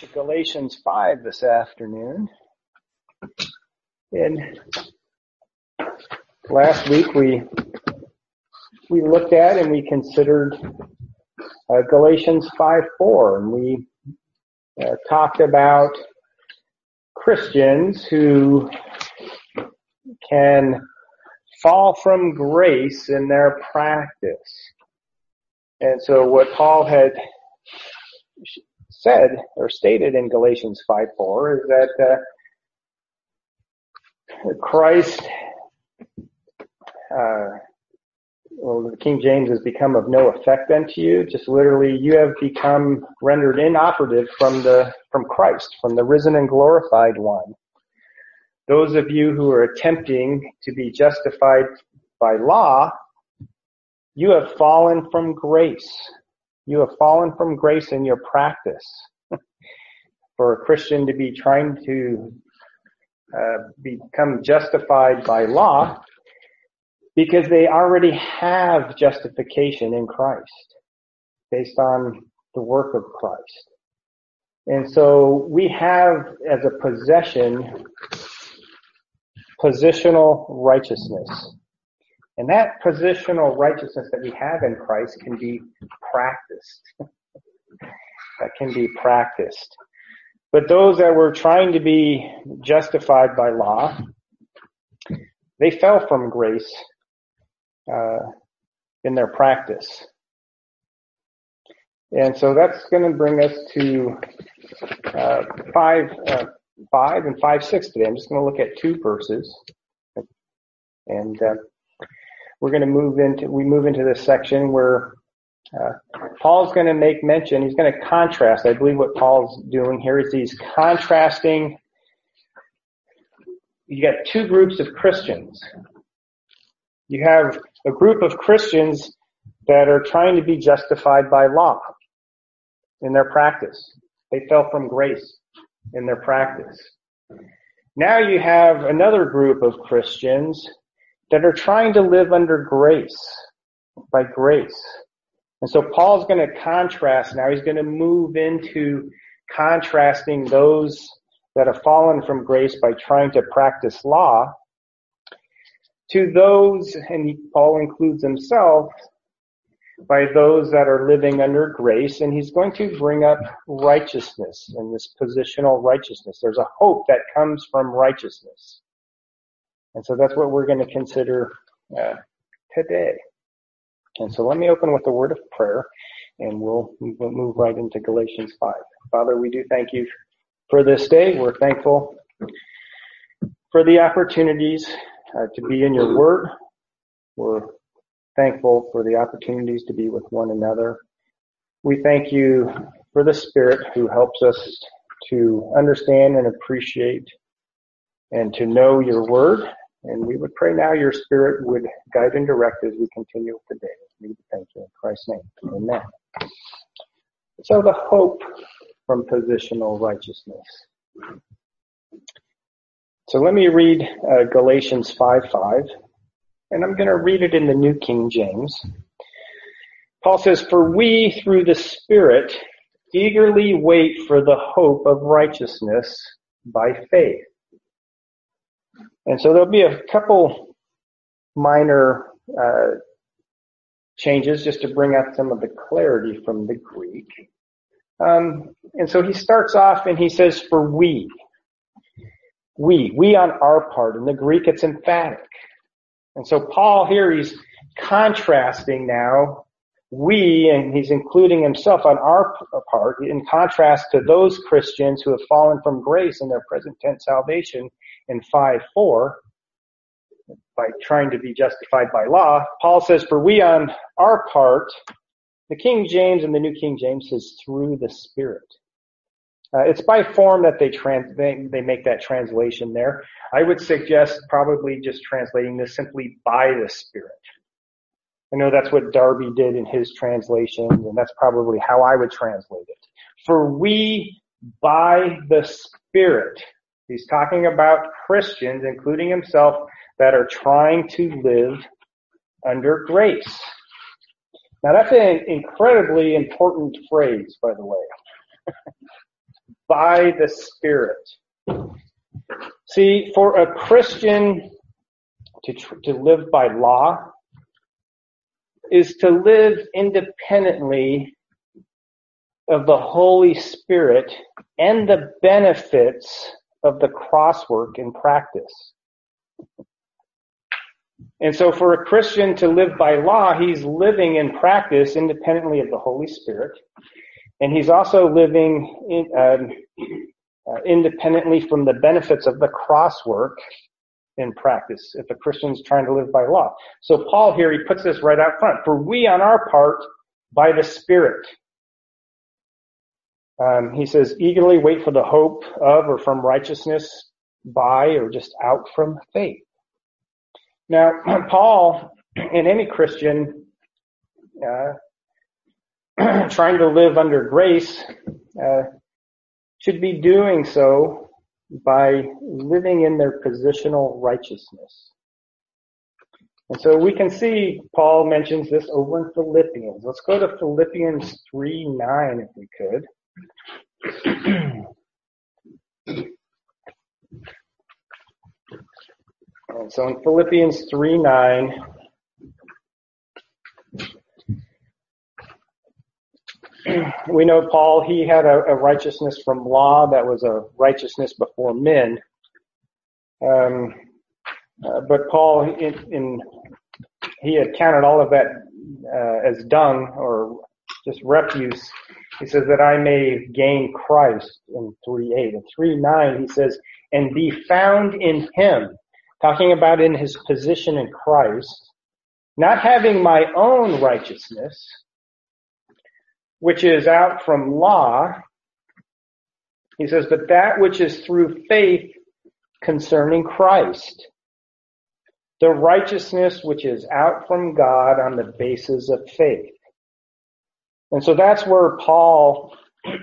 to Galatians 5 this afternoon. And last week we looked at and we considered Galatians 5:4, and we talked about Christians who can fall from grace in their practice. And so what Paul had said or stated in Galatians 5:4 is that Christ, the King James has become of no effect unto you. Just literally, you have become rendered inoperative from Christ, from the risen and glorified one. Those of you who are attempting to be justified by law, you have fallen from grace. You have fallen from grace in your practice. For a Christian to be trying to become justified by law, because they already have justification in Christ based on the work of Christ. And so we have as a possession positional righteousness. And that positional righteousness that we have in Christ can be practiced. That can be practiced. But those that were trying to be justified by law, they fell from grace in their practice. And so that's going to bring us to 5 and 5:6 today. I'm just going to look at two verses. And we're going to move into this section where Paul's going to make mention, he's going to contrast. I believe what Paul's doing here is he's contrasting. You got two groups of Christians. You have a group of Christians that are trying to be justified by law in their practice. They fell from grace in their practice. Now you have another group of Christians that are trying to live under grace, by grace. And so Paul's going to contrast now. He's going to move into contrasting those that have fallen from grace by trying to practice law to those, and Paul includes himself, by those that are living under grace. And he's going to bring up righteousness and this positional righteousness. There's a hope that comes from righteousness. And so that's what we're going to consider today. And so let me open with a word of prayer, and we'll move right into Galatians 5. Father, we do thank you for this day. We're thankful for the opportunities to be in your word. We're thankful for the opportunities to be with one another. We thank you for the Spirit who helps us to understand and appreciate and to know your word. And we would pray now your Spirit would guide and direct as we continue with the day. We thank you in Christ's name. Amen. So the hope from positional righteousness. So let me read Galatians 5:5, and I'm going to read it in the New King James. Paul says, "For we through the Spirit eagerly wait for the hope of righteousness by faith." And so there'll be a couple minor changes just to bring out some of the clarity from the Greek. And so he starts off and he says, "For we on our part." In the Greek, it's emphatic. And so Paul here, he's contrasting now we, and he's including himself on our part in contrast to those Christians who have fallen from grace in their present tense salvation in 5:4 by trying to be justified by law. Paul says, "For we on our part," the King James and the New King James says, "through the Spirit." It's by form that they make that translation there. I would suggest probably just translating this simply by the Spirit. I know that's what Darby did in his translation, and that's probably how I would translate it. "For we by the Spirit." He's talking about Christians, including himself, that are trying to live under grace. Now that's an incredibly important phrase, by the way. by the Spirit. See, for a Christian to live by law is to live independently of the Holy Spirit and the benefits of the cross work in practice. And so for a Christian to live by law, he's living in practice independently of the Holy Spirit. And he's also living independently from the benefits of the cross work in practice, if a Christian's trying to live by law. So Paul here, he puts this right out front. For we on our part, by the Spirit. He says, eagerly wait for the hope of or from righteousness by or just out from faith. Now, Paul, and any Christian trying to live under grace, should be doing so by living in their positional righteousness. And so we can see Paul mentions this over in Philippians. Let's go to Philippians 3:9 if we could. And so in Philippians 3:9, we know Paul, he had a righteousness from law that was a righteousness before men. But Paul, he had counted all of that as dung or just refuse. He says that I may gain Christ in 3:8. In 3:9 he says, and be found in him, talking about in his position in Christ, not having my own righteousness, which is out from law. He says, but that which is through faith concerning Christ, the righteousness which is out from God on the basis of faith. And so that's where Paul,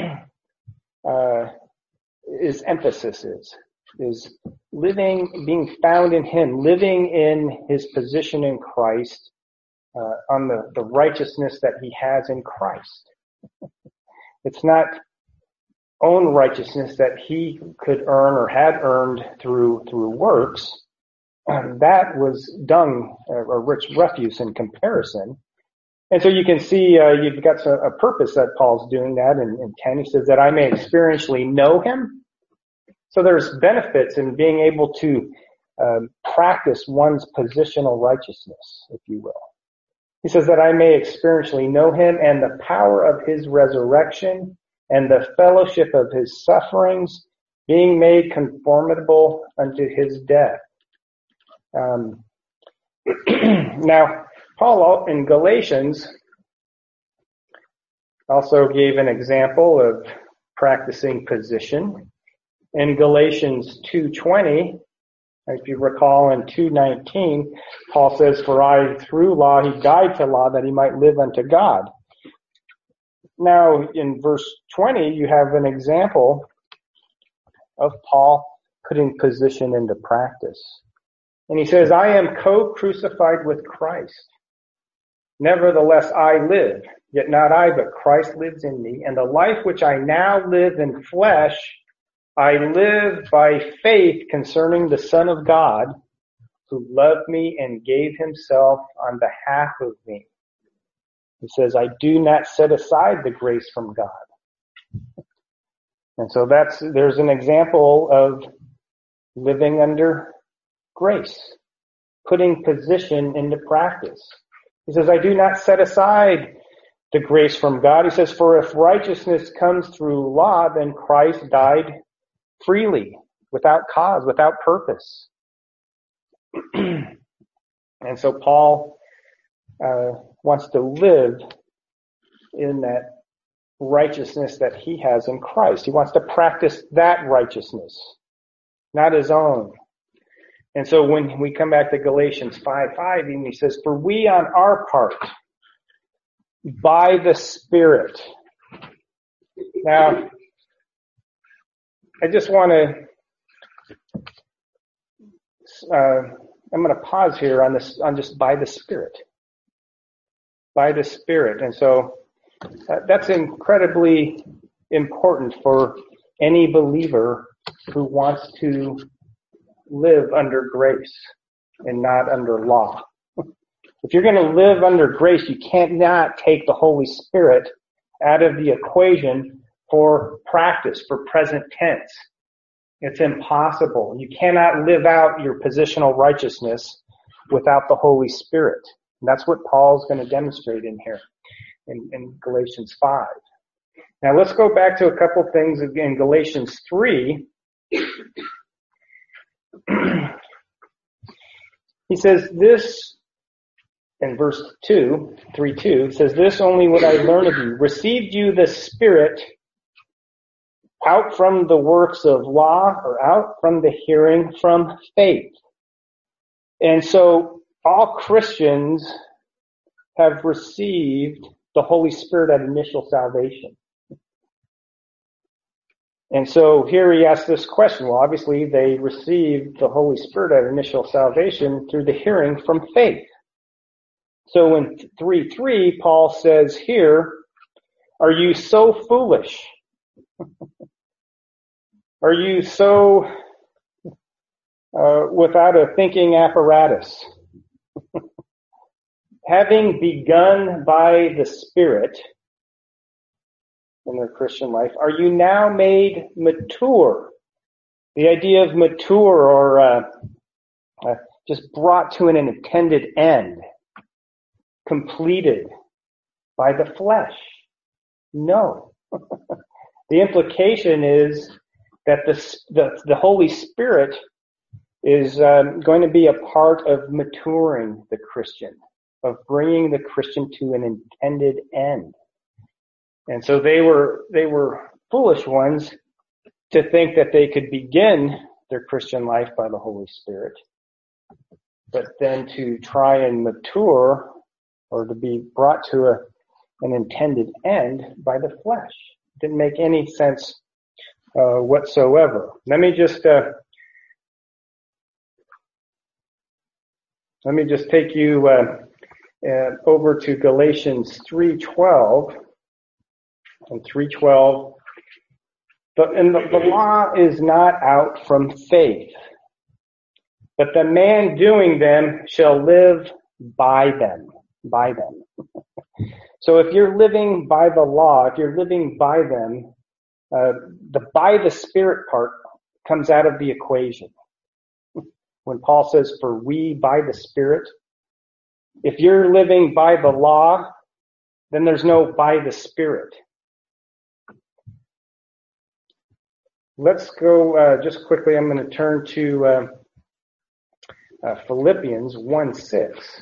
his emphasis is living, being found in him, living in his position in Christ, on the righteousness that he has in Christ. It's not own righteousness that he could earn or had earned through works. That was dung or rich refuse in comparison. And so you can see you've got a purpose that Paul's doing that in 10. He says that I may experientially know him. So there's benefits in being able to practice one's positional righteousness, if you will. He says that I may experientially know him and the power of his resurrection and the fellowship of his sufferings, being made conformable unto his death. Now, Paul in Galatians also gave an example of practicing position. In Galatians 2:20, if you recall in 2:19, Paul says, for I through law, he died to law that he might live unto God. Now in verse 20, you have an example of Paul putting position into practice. And he says, I am co-crucified with Christ. Nevertheless, I live, yet not I, but Christ lives in me. And the life which I now live in flesh, I live by faith concerning the Son of God, who loved me and gave himself on behalf of me. He says, I do not set aside the grace from God. And so there's an example of living under grace, putting position into practice. He says, I do not set aside the grace from God. He says, for if righteousness comes through law, then Christ died freely, without cause, without purpose. And so Paul wants to live in that righteousness that he has in Christ. He wants to practice that righteousness, not his own. And so when we come back to Galatians 5:5, he says, for we on our part, by the Spirit. Now, I just want to, I'm going to pause here on this, on just by the Spirit. By the Spirit. And so that's incredibly important for any believer who wants to live under grace and not under law. If you're going to live under grace, you cannot take the Holy Spirit out of the equation for practice, for present tense. It's impossible. You cannot live out your positional righteousness without the Holy Spirit. And that's what Paul's going to demonstrate in here in Galatians 5. Now let's go back to a couple things in Galatians 3. He says this in verse 3:2, says, "This only would I learn of you. Received you the Spirit out from the works of law, or out from the hearing from faith?" And so all Christians have received the Holy Spirit at initial salvation. And so here he asks this question. Well, obviously they received the Holy Spirit at initial salvation through the hearing from faith. So in 3:3, Paul says here, "Are you so foolish? Are you so without a thinking apparatus? Having begun by the Spirit in their Christian life, are you now made mature?" The idea of mature, or just brought to an intended end, completed by the flesh? No. The implication is that the Holy Spirit is going to be a part of maturing the Christian, of bringing the Christian to an intended end. And so they were foolish ones to think that they could begin their Christian life by the Holy Spirit, but then to try and mature, or to be brought to an intended end by the flesh. Didn't make any sense whatsoever. Let me just take you over to Galatians 3:12. And 3:12, the law is not out from faith, but the man doing them shall live by them. By them. So if you're living by the law, if you're living by them, the by the Spirit part comes out of the equation. When Paul says, "For we by the Spirit," if you're living by the law, then there's no by the Spirit. Let's go just quickly. I'm going to turn to Philippians 1:6.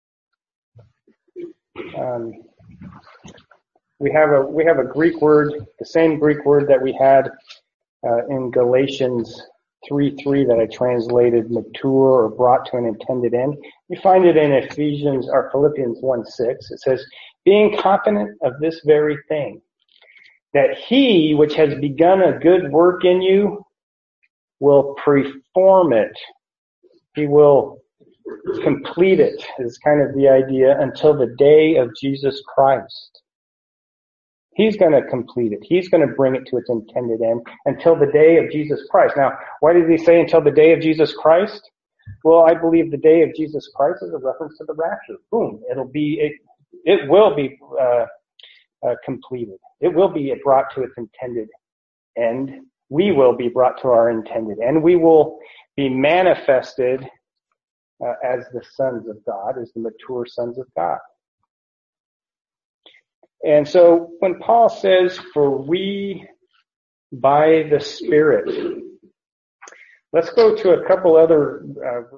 We have a Greek word, the same Greek word that we had in Galatians 3:3 that I translated mature, or brought to an intended end. You find it in Philippians 1:6. It says, "Being confident of this very thing, that he which has begun a good work in you will perform it." He will complete it, is kind of the idea, until the day of Jesus Christ. He's going to complete it. He's going to bring it to its intended end until the day of Jesus Christ. Now, why did he say until the day of Jesus Christ? Well, I believe the day of Jesus Christ is a reference to the rapture. Boom. It will be completed. It will be brought to its intended end. We will be brought to our intended end. We will be manifested as the sons of God, as the mature sons of God. And so when Paul says, "For we by the Spirit," let's go to a couple other